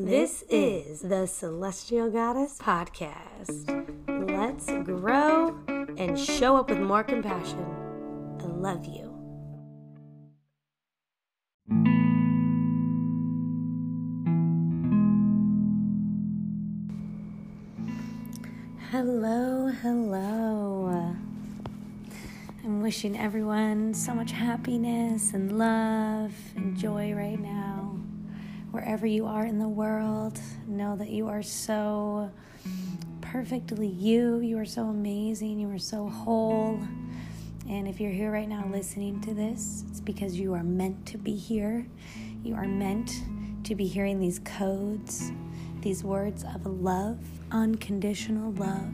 This is the Celestial Goddess Podcast. Let's grow and show up with more compassion. I love you. Hello. I'm wishing everyone so much happiness and love and joy right now. Wherever you are in the world, know that you are so perfectly you are so amazing, you are so whole. And if you're here right now listening to this, it's because you are meant to be here. You are meant to be hearing these codes, these words of love, unconditional love.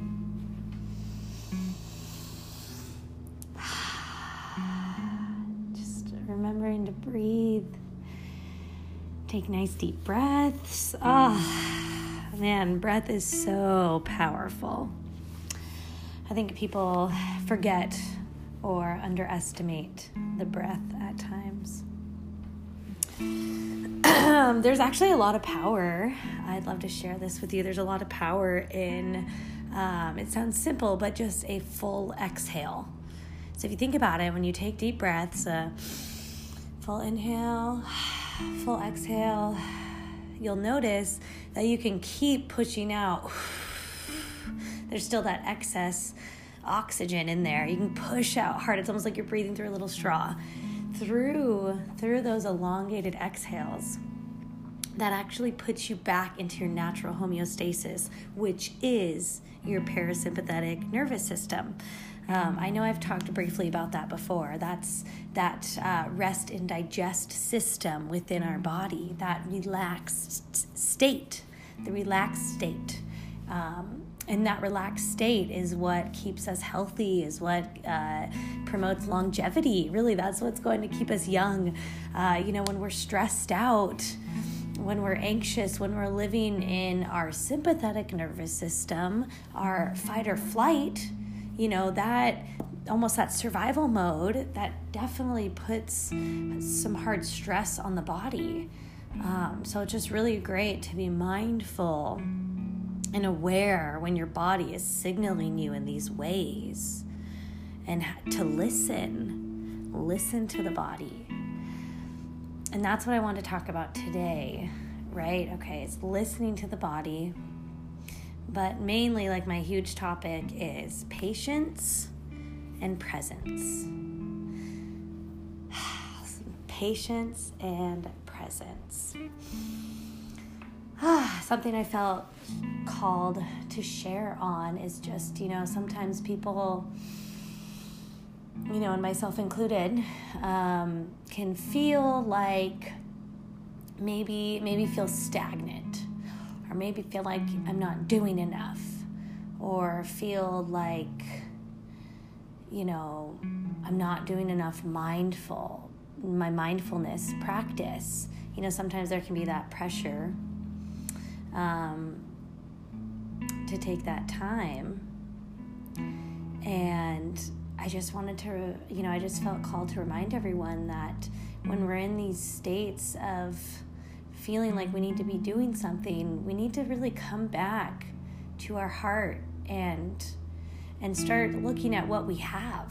Just remembering to breathe. Take nice deep breaths. Oh, man, breath is so powerful. I think people forget or underestimate the breath at times. There's actually a lot of power. I'd love to share this with you. There's a lot of power in, it sounds simple, but just a full exhale. So if you think about it, when you take deep breaths, full inhale, full exhale, you'll notice that you can keep pushing out. There's still that excess oxygen in there. You can push out hard. It's almost like you're breathing through a little straw. Through those elongated exhales, that actually puts you back into your natural homeostasis, which is your parasympathetic nervous system. I know I've talked briefly about that before. That's that rest and digest system within our body, that relaxed state, the relaxed state. And that relaxed state is what keeps us healthy, is what promotes longevity. Really, that's what's going to keep us young. When we're stressed out, when we're anxious, when we're living in our sympathetic nervous system, our fight or flight, that almost that survival mode, that definitely puts some hard stress on the body. So it's just really great to be mindful and aware when your body is signaling you in these ways, and to listen to the body. And that's what I want to talk about today, right? Okay, it's listening to the body. But mainly, like, my huge topic is patience and presence. Patience and presence. Something I felt called to share on is just, sometimes people, and myself included, can feel like maybe feel stagnant. Or maybe feel like I'm not doing enough, or feel like, I'm not doing enough my mindfulness practice. Sometimes there can be that pressure to take that time. And I just wanted to, I just felt called to remind everyone that when we're in these states of feeling like we need to be doing something, we need to really come back to our heart and start looking at what we have.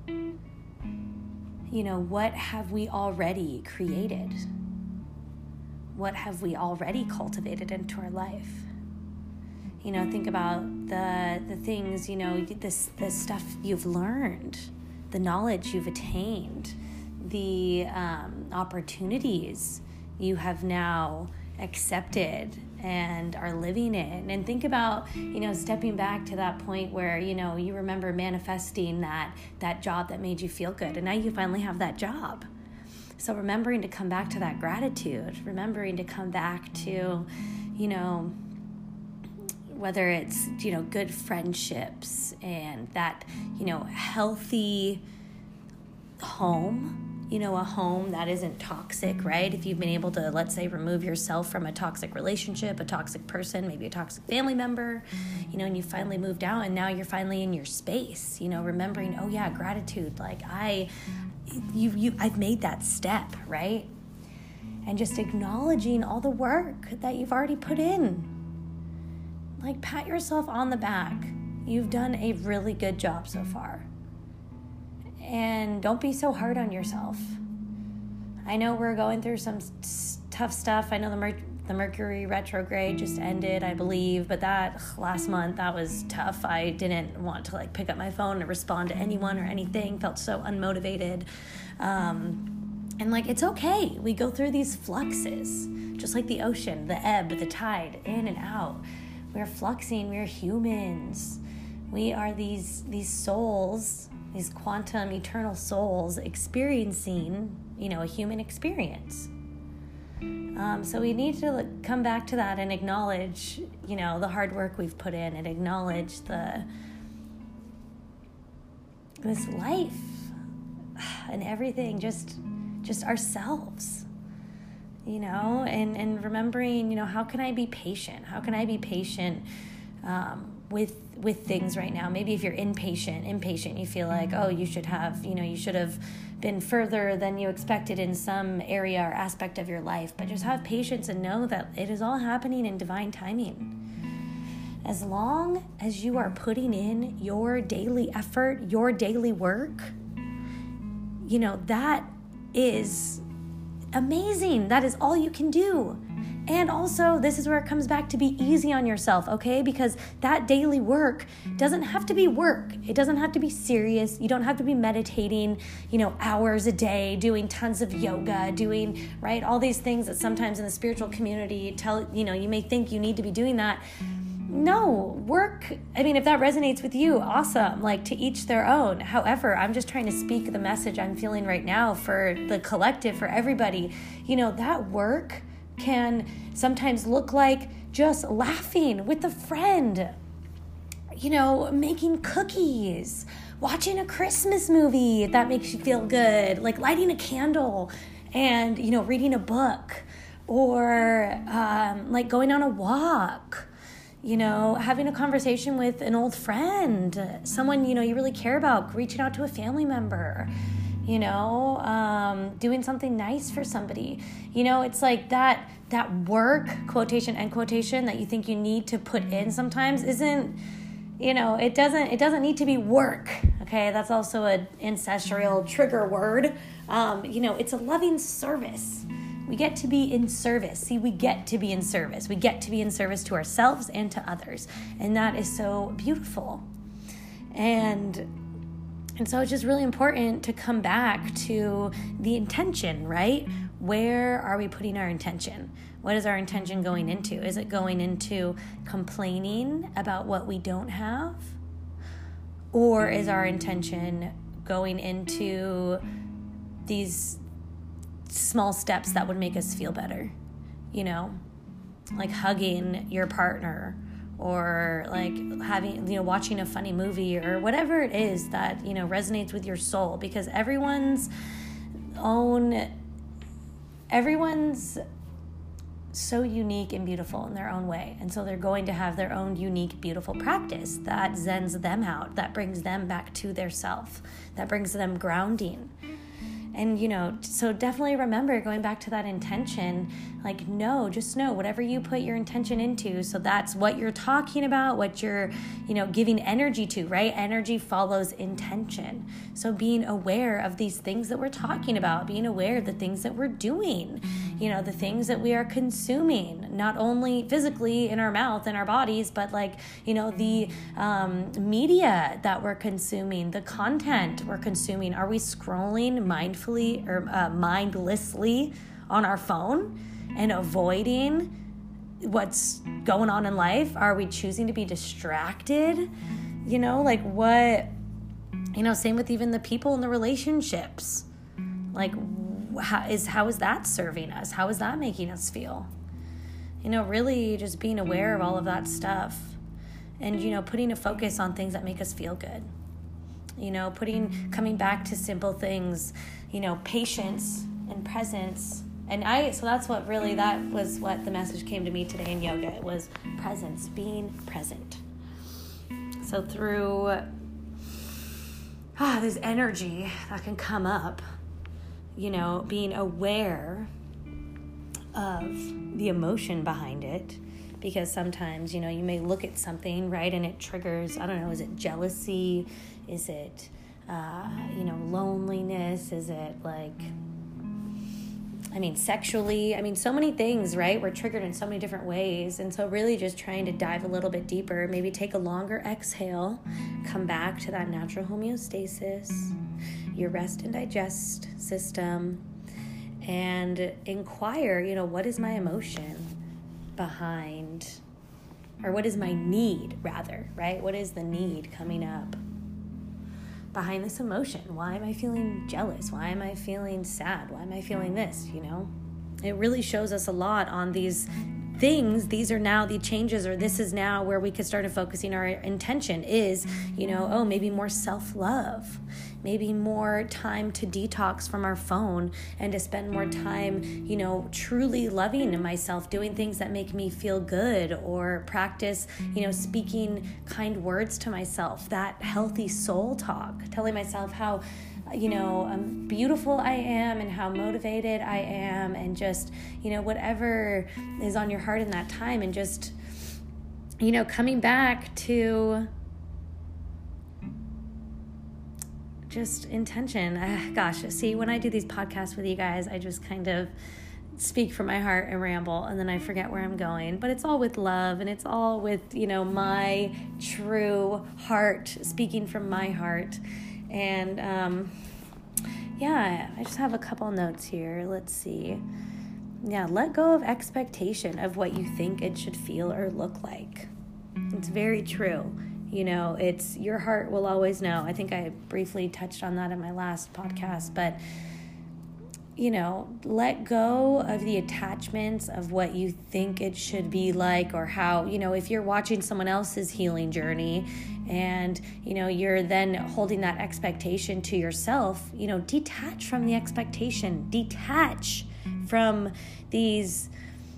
What have we already created? What have we already cultivated into our life? Think about the things, the stuff you've learned, the knowledge you've attained, the opportunities you have now accepted and are living in. And think about, stepping back to that point where, you remember manifesting that job that made you feel good. And now you finally have that job. So remembering to come back to that gratitude, remembering to come back to, whether it's, good friendships and that, healthy home, a home that isn't toxic, right? If you've been able to, let's say, remove yourself from a toxic relationship, a toxic person, maybe a toxic family member, and you finally moved out and now you're finally in your space, remembering, oh yeah, gratitude. Like I've made that step, right? and just acknowledging all the work that you've already put in. Like, pat yourself on the back. You've done a really good job so far. And don't be so hard on yourself. I know we're going through some tough stuff. I know the Mercury retrograde just ended, I believe, but that last month, that was tough. I didn't want to pick up my phone and respond to anyone or anything. Felt so unmotivated. And it's okay. We go through these fluxes, just like the ocean, the ebb, the tide, in and out. We're fluxing. We're humans. We are these souls, these quantum eternal souls experiencing, a human experience. So we need to come back to that and acknowledge, the hard work we've put in, and acknowledge this life and everything, just ourselves, and remembering, how can I be patient? How can I be patient with things right now? Maybe if you're impatient, you feel like, oh, you should have been further than you expected in some area or aspect of your life. But just have patience and know that it is all happening in divine timing. As long as you are putting in your daily effort, your daily work, that is amazing. That is all you can do. And also, this is where it comes back to be easy on yourself, okay? Because that daily work doesn't have to be work. It doesn't have to be serious. You don't have to be meditating, hours a day, doing tons of yoga, doing, right, all these things that sometimes in the spiritual community you may think you need to be doing that. No, work, if that resonates with you, awesome, to each their own. However, I'm just trying to speak the message I'm feeling right now for the collective, for everybody. That work can sometimes look like just laughing with a friend, making cookies, watching a Christmas movie that makes you feel good, lighting a candle and, reading a book, or going on a walk, having a conversation with an old friend, someone, you really care about, reaching out to a family member, doing something nice for somebody. It's that work, quotation, end quotation, that you think you need to put in sometimes isn't, it doesn't need to be work. Okay. That's also an ancestral trigger word. It's a loving service. We get to be in service. See, we get to be in service. We get to be in service to ourselves and to others. And that is so beautiful. And so it's just really important to come back to the intention, right? Where are we putting our intention? What is our intention going into? Is it going into complaining about what we don't have? Or is our intention going into these small steps that would make us feel better? Like hugging your partner, or having, watching a funny movie, or whatever it is that, resonates with your soul, because everyone's so unique and beautiful in their own way. And so they're going to have their own unique, beautiful practice that zens them out, that brings them back to their self, that brings them grounding. And, so definitely remember, going back to that intention, just know whatever you put your intention into. So that's what you're talking about, what you're, giving energy to, right? Energy follows intention. So being aware of these things that we're talking about, being aware of the things that we're doing, the things that we are consuming, not only physically in our mouth and our bodies, but the media that we're consuming, the content we're consuming. Are we scrolling mindfully or mindlessly on our phone and avoiding what's going on in life? Are we choosing to be distracted? Same with even the people in the relationships. How is that serving us? How is that making us feel? Really just being aware of all of that stuff, and, putting a focus on things that make us feel good. Coming back to simple things, patience and presence. So that was what the message came to me today in yoga. It was presence, being present. So through this energy that can come up, being aware of the emotion behind it. Because sometimes, you may look at something, right, and it triggers, I don't know, is it jealousy? Is it, loneliness? Is it sexually? So many things, right? We're triggered in so many different ways. And so really just trying to dive a little bit deeper, maybe take a longer exhale, come back to that natural homeostasis, your rest and digest system, and inquire, what is my emotion behind, or what is my need rather, right? What is the need coming up behind this emotion? Why am I feeling jealous? Why am I feeling sad? Why am I feeling this? It really shows us a lot on these things. These are now the changes, or this is now where we could start focusing our intention is, maybe more self-love, maybe more time to detox from our phone and to spend more time, truly loving myself, doing things that make me feel good, or practice, speaking kind words to myself, that healthy soul talk, telling myself how beautiful I am and how motivated I am, and just, whatever is on your heart in that time, and just, coming back to just intention. See, when I do these podcasts with you guys, I just kind of speak from my heart and ramble, and then I forget where I'm going, but it's all with love, and it's all with, my true heart, speaking from my heart. And I just have a couple notes here. Let's see. Let go of expectation of what you think it should feel or look like. It's very true. It's your heart will always know. I think I briefly touched on that in my last podcast, but let go of the attachments of what you think it should be like, or how, if you're watching someone else's healing journey and, you're then holding that expectation to yourself, detach from the expectation, detach from these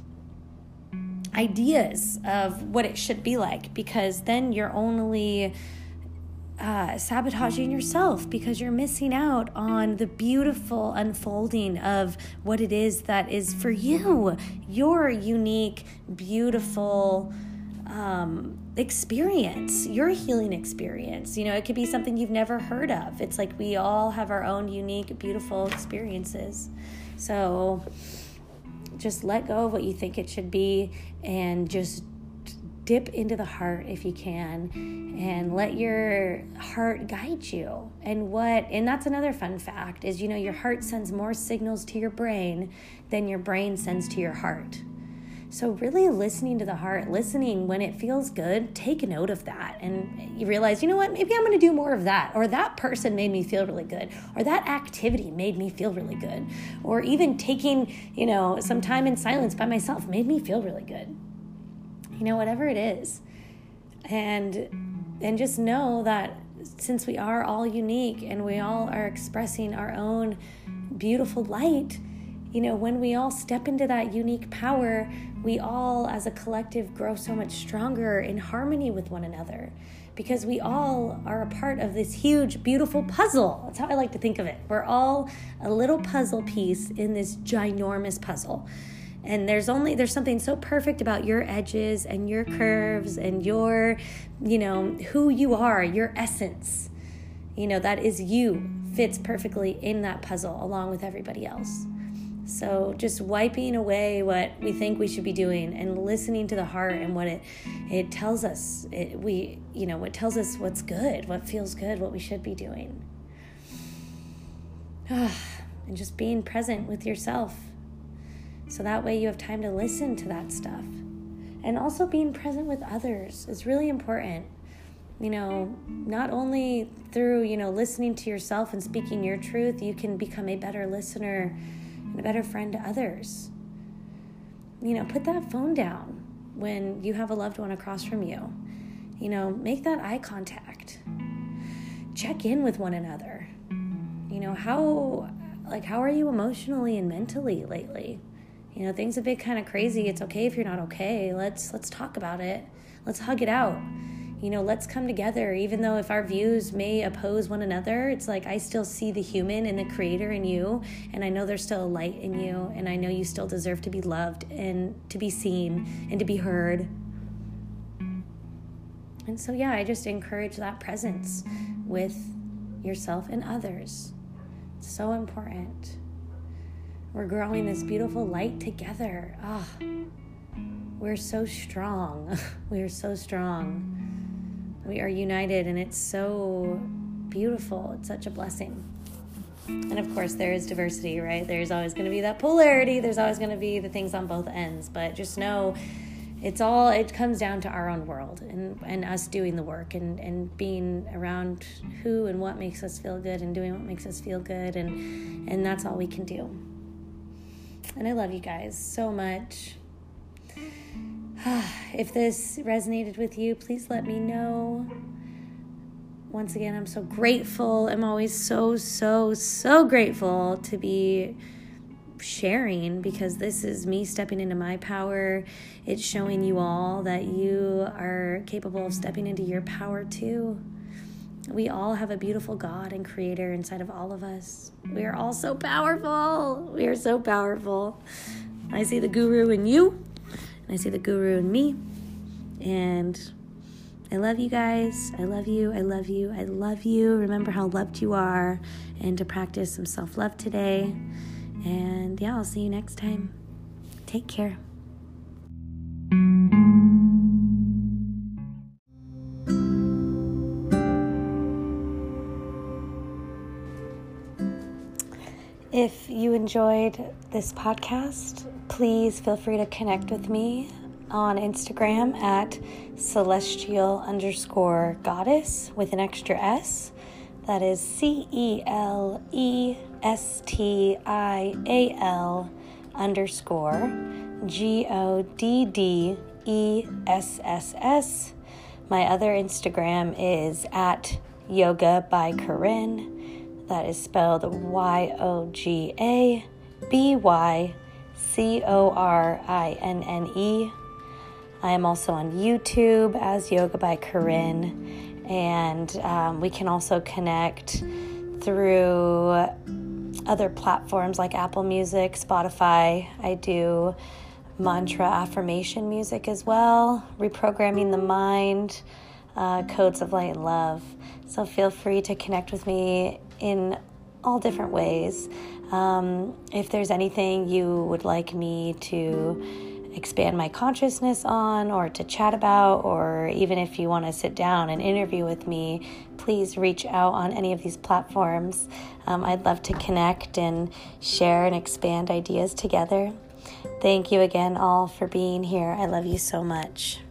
ideas of what it should be like, because then you're only sabotaging yourself, because you're missing out on the beautiful unfolding of what it is that is for you, your unique, beautiful experience, your healing experience. It could be something you've never heard of. It's like we all have our own unique, beautiful experiences. So just let go of what you think it should be, and just dip into the heart if you can, and let your heart guide you. And that's another fun fact is, your heart sends more signals to your brain than your brain sends to your heart. So really listening to the heart, listening when it feels good, take note of that. And you realize, what, maybe I'm going to do more of that. Or that person made me feel really good. Or that activity made me feel really good. Or even taking, some time in silence by myself made me feel really good. Whatever it is. And just know that since we are all unique and we all are expressing our own beautiful light, when we all step into that unique power, we all as a collective grow so much stronger in harmony with one another, because we all are a part of this huge, beautiful puzzle. That's how I like to think of it. We're all a little puzzle piece in this ginormous puzzle. And there's something so perfect about your edges and your curves and your, who you are, your essence, that is you, fits perfectly in that puzzle along with everybody else. So just wiping away what we think we should be doing and listening to the heart and what it tells us. What tells us what's good, what feels good, what we should be doing. And just being present with yourself. So that way you have time to listen to that stuff. And also being present with others is really important. Not only through, listening to yourself and speaking your truth, you can become a better listener and a better friend to others. Put that phone down when you have a loved one across from you. Make that eye contact. Check in with one another. How are you emotionally and mentally lately? Things have been kind of crazy. It's okay if you're not okay. Let's talk about it. Let's hug it out. let's come together. Even though if our views may oppose one another, it's like I still see the human and the creator in you, and I know there's still a light in you, and I know you still deserve to be loved and to be seen and to be heard. And so, I just encourage that presence with yourself and others. It's so important. We're growing this beautiful light together. We're so strong. We are so strong. We are united, and it's so beautiful. It's such a blessing. And of course, there is diversity, right? There's always going to be that polarity. There's always going to be the things on both ends. But just know it comes down to our own world and us doing the work and being around who and what makes us feel good and doing what makes us feel good. And that's all we can do. And I love you guys so much. If this resonated with you, please let me know. Once again, I'm so grateful. I'm always so, so, so grateful to be sharing, because this is me stepping into my power. It's showing you all that you are capable of stepping into your power too. We all have a beautiful God and creator inside of all of us. We are all so powerful. We are so powerful. I see the guru in you. I see the guru in me, and I love you guys. I love you. I love you. I love you. Remember how loved you are, and to practice some self-love today. And I'll see you next time. Take care. If you enjoyed this podcast, please feel free to connect with me on Instagram at celestial_goddess with an extra S. That is CELESTIAL_GODDESSS. My other Instagram is at Yoga by Corinne. That is spelled YOGABYCORINNE. I am also on YouTube as Yoga by Corinne, and we can also connect through other platforms like Apple Music, Spotify. I do mantra affirmation music as well, reprogramming the mind, codes of light and love. So feel free to connect with me in all different ways. If there's anything you would like me to expand my consciousness on, or to chat about, or even if you want to sit down and interview with me, please reach out on any of these platforms. I'd love to connect and share and expand ideas together. Thank you again all for being here. I love you so much.